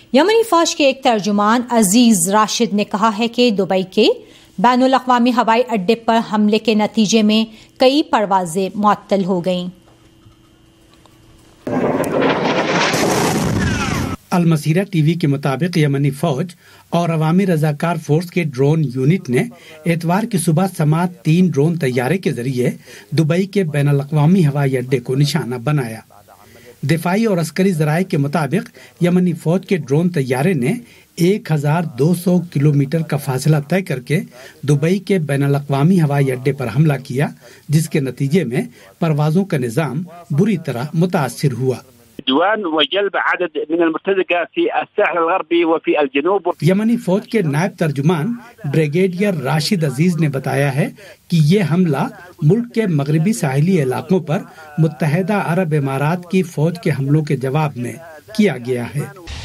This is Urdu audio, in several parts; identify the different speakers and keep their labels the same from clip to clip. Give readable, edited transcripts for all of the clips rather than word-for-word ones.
Speaker 1: یمنی فوج کے ایک ترجمان عزیز راشد نے کہا ہے کہ دبئی کے بین الاقوامی ہوائی اڈے پر حملے کے نتیجے میں کئی پروازیں معطل ہو گئیں۔
Speaker 2: المسیرہ ٹی وی کے مطابق یمنی فوج اور عوامی رضاکار فورس کے ڈرون یونٹ نے اتوار کی صبح سماعت 3 ڈرون طیارے کے ذریعے دبئی کے بین الاقوامی ہوائی اڈے کو نشانہ بنایا۔ دفاعی اور عسکری ذرائع کے مطابق یمنی فوج کے ڈرون طیارے نے 1200 کلومیٹر کا فاصلہ طے کر کے دبئی کے بین الاقوامی ہوائی اڈے پر حملہ کیا، جس کے نتیجے میں پروازوں کا نظام بری طرح متاثر ہوا۔ یمنی فوج کے نائب ترجمان بریگیڈیئر راشد عزیز نے بتایا ہے کہ یہ حملہ ملک کے مغربی ساحلی علاقوں پر متحدہ عرب امارات کی فوج کے حملوں کے جواب میں کیا گیا ہے۔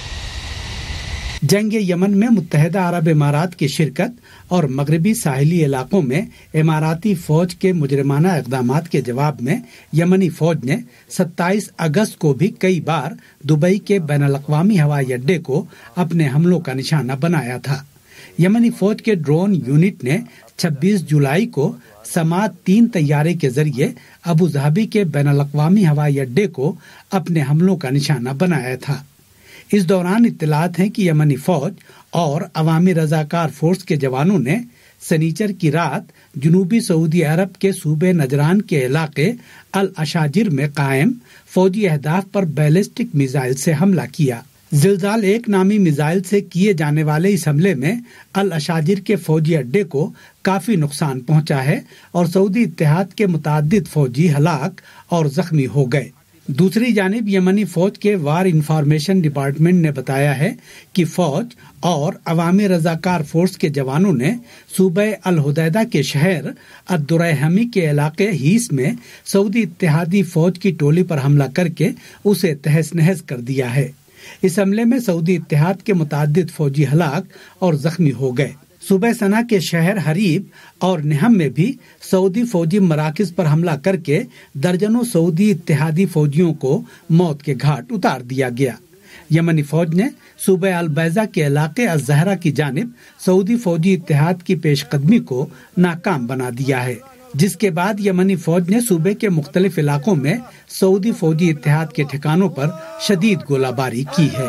Speaker 2: جنگ یمن میں متحدہ عرب امارات کی شرکت اور مغربی ساحلی علاقوں میں اماراتی فوج کے مجرمانہ اقدامات کے جواب میں یمنی فوج نے 27 اگست کو بھی کئی بار دبئی کے بین الاقوامی ہوائی اڈے کو اپنے حملوں کا نشانہ بنایا تھا۔ یمنی فوج کے ڈرون یونٹ نے 26 جولائی کو سماعت 3 طیارے کے ذریعے ابوظہبی کے بین الاقوامی ہوائی اڈے کو اپنے حملوں کا نشانہ بنایا تھا۔ اس دوران اطلاعات ہیں کہ یمنی فوج اور عوامی رضاکار فورس کے جوانوں نے سنیچر کی رات جنوبی سعودی عرب کے صوبے نجران کے علاقے الاشاجر میں قائم فوجی اہداف پر بیلسٹک میزائل سے حملہ کیا۔ زلزال 1 نامی میزائل سے کیے جانے والے اس حملے میں الاشاجر کے فوجی اڈے کو کافی نقصان پہنچا ہے اور سعودی اتحاد کے متعدد فوجی ہلاک اور زخمی ہو گئے۔ دوسری جانب یمنی فوج کے وار انفارمیشن ڈپارٹمنٹ نے بتایا ہے کہ فوج اور عوامی رضاکار فورس کے جوانوں نے صوبہ الحدیدہ کے شہر الدریہمی کے علاقے ہیس میں سعودی اتحادی فوج کی ٹولی پر حملہ کر کے اسے تہس نہس کر دیا ہے۔ اس حملے میں سعودی اتحاد کے متعدد فوجی ہلاک اور زخمی ہو گئے۔ صوبہ سنا کے شہر حریب اور نہم میں بھی سعودی فوجی مراکز پر حملہ کر کے درجنوں سعودی اتحادی فوجیوں کو موت کے گھاٹ اتار دیا گیا۔ یمنی فوج نے صوبہ البیضہ کے علاقے الزہرہ کی جانب سعودی فوجی اتحاد کی پیش قدمی کو ناکام بنا دیا ہے، جس کے بعد یمنی فوج نے صوبے کے مختلف علاقوں میں سعودی فوجی اتحاد کے ٹھکانوں پر شدید گولہ باری کی ہے۔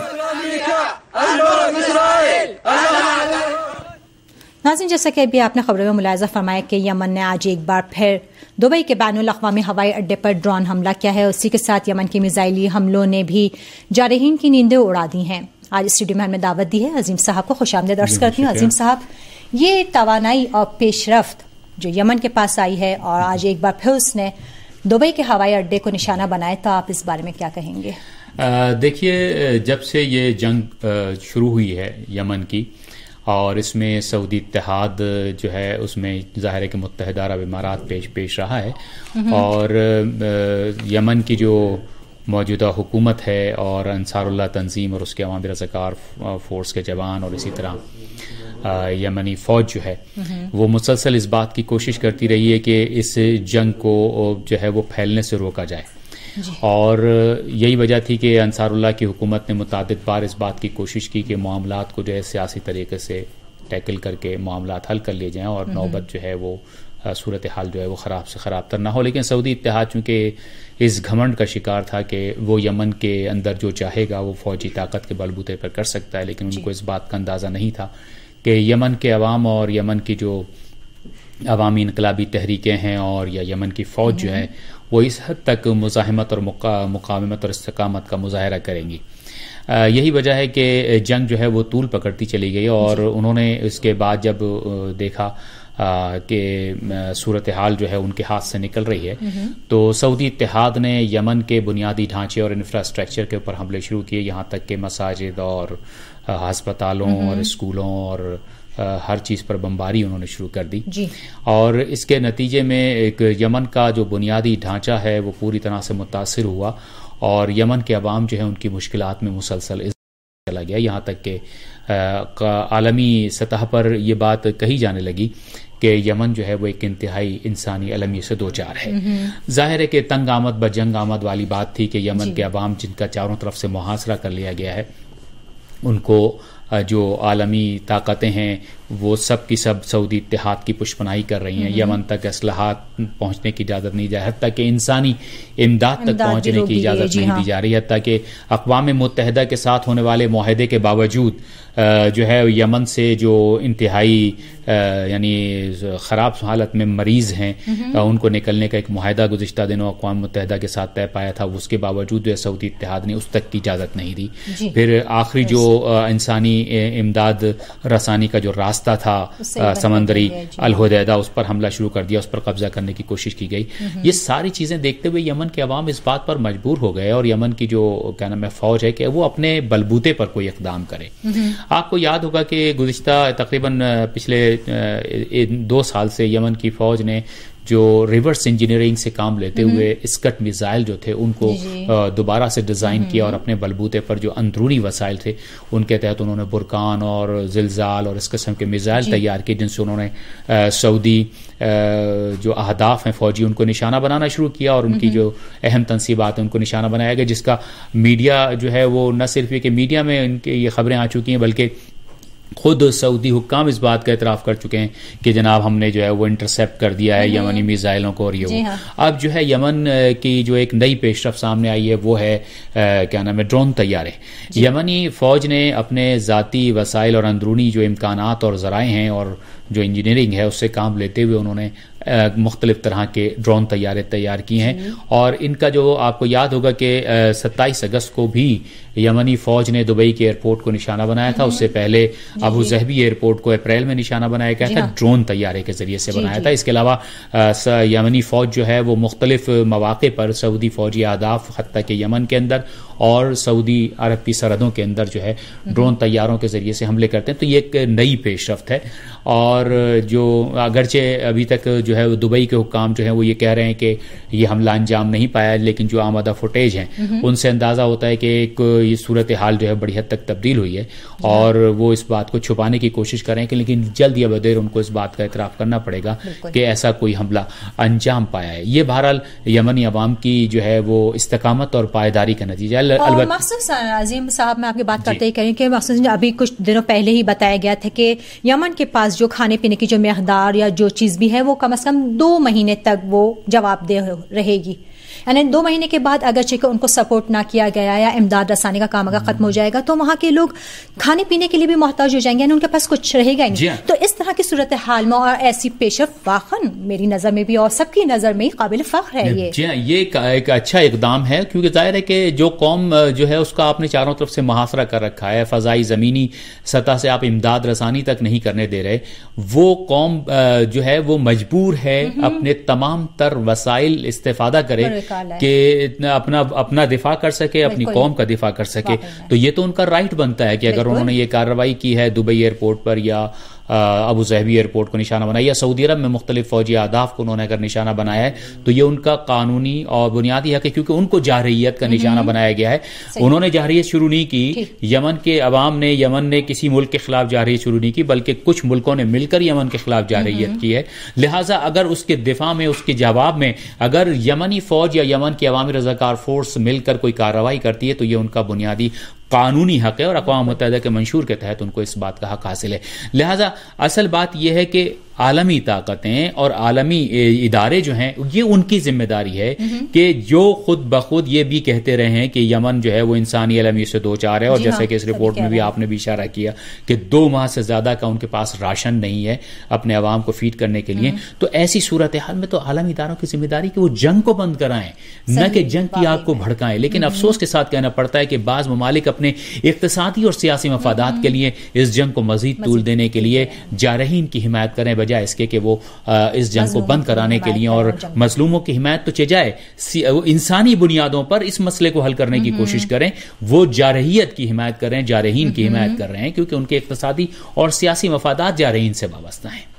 Speaker 1: ناظرین، جیسا کہ ابھی آپ نے خبروں میں ملاحظہ فرمایا کہ یمن نے آج ایک بار پھر دبئی کے بین الاقوامی ہوائی اڈے پر ڈرون حملہ کیا ہے۔ اسی کے ساتھ یمن کے میزائلی حملوں نے بھی جارحین کی نیندیں اڑا دی ہیں۔ آج اسٹوڈیو میں ہمیں دعوت دی ہے عظیم صاحب کو، خوش آمدید عرض کرتی ہوں۔ عظیم صاحب، یہ توانائی اور پیش رفت جو یمن کے پاس آئی ہے اور آج ایک بار پھر اس نے دبئی کے ہوائی اڈے کو نشانہ بنایا، تو آپ اس بارے میں کیا کہیں گے؟
Speaker 3: دیکھیے، جب سے یہ جنگ شروع ہوئی ہے یمن کی، اور اس میں سعودی اتحاد جو ہے اس میں ظاہر ہے کہ متحدہ عرب امارات پیش رہا ہے، اور یمن کی جو موجودہ حکومت ہے اور انصار اللہ تنظیم اور اس کے عوامی رضاکار فورس کے جوان اور اسی طرح یمنی فوج جو ہے وہ مسلسل اس بات کی کوشش کرتی رہی ہے کہ اس جنگ کو جو ہے وہ پھیلنے سے روکا جائے، اور یہی وجہ تھی کہ انصار اللہ کی حکومت نے متعدد بار اس بات کی کوشش کی کہ معاملات کو جو ہے سیاسی طریقے سے ٹیکل کر کے معاملات حل کر لیے جائیں اور نوبت جو ہے وہ صورتحال جو ہے وہ خراب سے خراب تر نہ ہو۔ لیکن سعودی اتحاد چونکہ اس گھمنڈ کا شکار تھا کہ وہ یمن کے اندر جو چاہے گا وہ فوجی طاقت کے بلبوتے پر کر سکتا ہے، لیکن ان کو اس بات کا اندازہ نہیں تھا کہ یمن کے عوام اور یمن کی جو عوامی انقلابی تحریکیں ہیں اور یا یمن کی فوج جو ہے وہ اس حد تک مزاحمت اور مقاومت اور استقامت کا مظاہرہ کریں گی۔ یہی وجہ ہے کہ جنگ جو ہے وہ طول پکڑتی چلی گئی، اور انہوں نے اس کے بعد جب دیکھا کہ صورتحال جو ہے ان کے ہاتھ سے نکل رہی ہے، تو سعودی اتحاد نے یمن کے بنیادی ڈھانچے اور انفراسٹرکچر کے اوپر حملے شروع کیے، یہاں تک کہ مساجد اور ہسپتالوں اور اسکولوں اور ہر چیز پر بمباری انہوں نے شروع کر دی، اور اس کے نتیجے میں ایک یمن کا جو بنیادی ڈھانچہ ہے وہ پوری طرح سے متاثر ہوا، اور یمن کے عوام جو ہے ان کی مشکلات میں مسلسل چلا گیا، یہاں تک کہ عالمی سطح پر یہ بات کہی جانے لگی کہ یمن جو ہے وہ ایک انتہائی انسانی المی سے دوچار ہے۔ ظاہر ہے کہ تنگ آمد بجنگ آمد والی بات تھی کہ یمن کے عوام جن کا چاروں طرف سے محاصرہ کر لیا گیا ہے ان کو جو عالمی طاقتیں ہیں وہ سب کی سب سعودی اتحاد کی پشپناہی کر رہی ہیں. یمن تک اسلحات پہنچنے کی اجازت نہیں جا، حتیٰ کہ انسانی امداد تک پہنچنے کی اجازت نہیں دی جا رہی، حتیٰ کہ اقوام متحدہ کے ساتھ ہونے والے معاہدے کے باوجود جو ہے یمن سے جو انتہائی یعنی خراب حالت میں مریض ہیں ان کو نکلنے کا ایک معاہدہ گزشتہ دنوں اقوام متحدہ کے ساتھ طے پایا تھا، اس کے باوجود جو سعودی اتحاد نے اس تک کی اجازت نہیں دی. پھر آخری جو انسانی امداد رسانی کا جو راستہ تھا سمندری الحدیدہ، اس پر حملہ شروع کر دیا، اس پر قبضہ کرنے کی کوشش کی گئی. یہ ساری چیزیں دیکھتے ہوئے یمن کے عوام اس بات پر مجبور ہو گئے اور یمن کی جو کیا نام ہے فوج ہے کہ وہ اپنے بلبوتے پر کوئی اقدام کرے. آپ کو یاد ہوگا کہ گزشتہ تقریباً پچھلے 2 سال سے یمن کی فوج نے جو ریورس انجینئرنگ سے کام لیتے ہوئے اسکٹ میزائل جو تھے ان کو دوبارہ سے ڈیزائن کیا اور اپنے بلبوتے پر جو اندرونی وسائل تھے ان کے تحت انہوں نے برکان اور زلزال اور اس قسم کے میزائل تیار کیے، جن سے انہوں نے سعودی جو اہداف ہیں فوجی ان کو نشانہ بنانا شروع کیا اور ان کی جو اہم تنصیبات ہیں ان کو نشانہ بنایا گیا، جس کا میڈیا جو ہے وہ نہ صرف یہ کہ میڈیا میں ان کے یہ خبریں آ چکی ہیں بلکہ خود سعودی حکام اس بات کا اعتراف کر چکے ہیں کہ جناب ہم نے جو ہے وہ انٹرسیپٹ کر دیا ہے یمنی میزائلوں کو. اور یہ اب جو ہے یمن کی جو ایک نئی پیش رفت سامنے آئی ہے وہ ہے کیا نام ہے ڈرون طیارے. یمنی فوج نے اپنے ذاتی وسائل اور اندرونی جو امکانات اور ذرائع ہیں اور جو انجینئرنگ ہے اس سے کام لیتے ہوئے انہوں نے مختلف طرح کے ڈرون طیارے تیار کیے ہیں. اور ان کا جو آپ کو یاد ہوگا کہ 27 اگست کو بھی یمنی فوج نے دبئی کے ایئرپورٹ کو نشانہ بنایا تھا، اس سے پہلے ابو ظہبی ایئرپورٹ کو اپریل میں نشانہ بنایا گیا تھا، ڈرون طیارے کے ذریعے سے بنایا تھا. اس کے علاوہ یمنی فوج جو ہے وہ مختلف مواقع پر سعودی فوجی اہداف حتیٰ کہ یمن کے اندر اور سعودی عرب کی سرحدوں کے اندر جو ہے ڈرون طیاروں کے ذریعے سے حملے کرتے ہیں. تو یہ ایک نئی پیش رفت ہے اور جو اگرچہ ابھی تک جو ہے دبئی کے حکام جو ہیں وہ یہ کہہ رہے ہیں کہ یہ حملہ انجام نہیں پایا، لیکن جو آمدہ فوٹیج ہیں ان سے اندازہ ہوتا ہے کہ ایک یہ صورتحال جو ہے بڑی حد تک تبدیل ہوئی ہے اور وہ اس بات کو چھپانے کی کوشش کریں کہ لیکن جلد یا بدیر ان کو اس بات کا اعتراف کرنا پڑے گا کہ ایسا کوئی حملہ انجام پایا ہے. یہ بہرحال یمنی عوام کی جو ہے وہ استقامت اور پائیداری کا نتیجہ ہے.
Speaker 1: مخصوص عظیم صاحب میں آپ کی بات کرتے ہی کریں کہ مخصوص ابھی کچھ دنوں پہلے ہی بتایا گیا تھا کہ یمن کے پاس جو کھانے پینے کی جو مقدار یا جو چیز بھی ہے وہ کم از کم 2 مہینے تک وہ جواب دہ رہے گی. یعنی 2 مہینے کے بعد اگرچہ کہ ان کو سپورٹ نہ کیا گیا یا امداد رسانے کا کام اگر ختم ہو جائے گا تو وہاں کے لوگ کھانے پینے کے لیے بھی محتاج ہو جائیں گے، یعنی ان کے پاس کچھ رہے گا نہیں. تو اس طرح کی صورتحال میں اور ایسی پیش رفت واقعاً میری نظر میں بھی اور سب کی نظر میں قابل فخر ہے.
Speaker 3: یہ ایک اچھا اقدام ہے کیونکہ ظاہر ہے کہ جو قوم جو ہے اس کا آپ نے چاروں طرف سے محاصرہ کر رکھا ہے، فضائی زمینی سطح سے آپ امداد رسانی تک نہیں کرنے دے رہے، وہ قوم جو ہے وہ مجبور ہے اپنے تمام تر وسائل استفادہ کرے کہ اپنا دفاع کر سکے، اپنی قوم کا دفاع کر سکے. تو یہ تو ان کا رائٹ بنتا ہے کہ اگر انہوں نے یہ کارروائی کی ہے دبئی ایئرپورٹ پر یا ابو ظہبی ایئرپورٹ کو نشانہ بنایا یا سعودی عرب میں مختلف فوجی اہداف کو انہوں نے اگر نشانہ بنایا ہے تو یہ ان کا قانونی اور بنیادی حق ہے کیونکہ ان کو جارحیت کا نشانہ بنایا گیا ہے. انہوں نے جارحیت شروع نہیں کی، یمن کے عوام نے، یمن نے کسی ملک کے خلاف جارحیت شروع نہیں کی بلکہ کچھ ملکوں نے مل کر یمن کے خلاف جارحیت کی ہے. لہٰذا اگر اس کے دفاع میں، اس کے جواب میں اگر یمنی فوج یا یمن کی عوامی رضاکار فورس مل کر کوئی کارروائی کرتی ہے تو یہ ان کا بنیادی قانونی حق ہے اور اقوام متحدہ کے منشور کے تحت ان کو اس بات کا حق حاصل ہے. لہذا اصل بات یہ ہے کہ عالمی طاقتیں اور عالمی ادارے جو ہیں یہ ان کی ذمہ داری ہے کہ جو خود بخود یہ بھی کہتے رہے ہیں کہ یمن جو ہے وہ انسانی المیت سے دو چار ہے اور جیسے کہ اس رپورٹ میں بھی آپ نے بھی اشارہ کیا کہ 2 ماہ سے زیادہ کا ان کے پاس راشن نہیں ہے اپنے عوام کو فیڈ کرنے کے لیے. تو ایسی صورتحال میں تو عالمی اداروں کی ذمہ داری کہ وہ جنگ کو بند کرائیں، نہ کہ جنگ کی آگ کو بھڑکائیں. لیکن افسوس کے ساتھ کہنا پڑتا ہے کہ بعض ممالک اپنے اقتصادی اور سیاسی مفادات کے لیے اس جنگ کو مزید طول دینے کے لیے جارحین کی حمایت کریں بجائے اس کے کہ وہ اس جنگ کو بند کرانے کے لیے اور مظلوموں کی حمایت تو چجائے انسانی بنیادوں پر اس مسئلے کو حل کرنے کی کوشش کریں. وہ جارحیت کی حمایت کر رہے ہیں، جارحین کی حمایت کر رہے ہیں کیونکہ ان کے اقتصادی اور سیاسی مفادات جارحین سے وابستہ ہیں.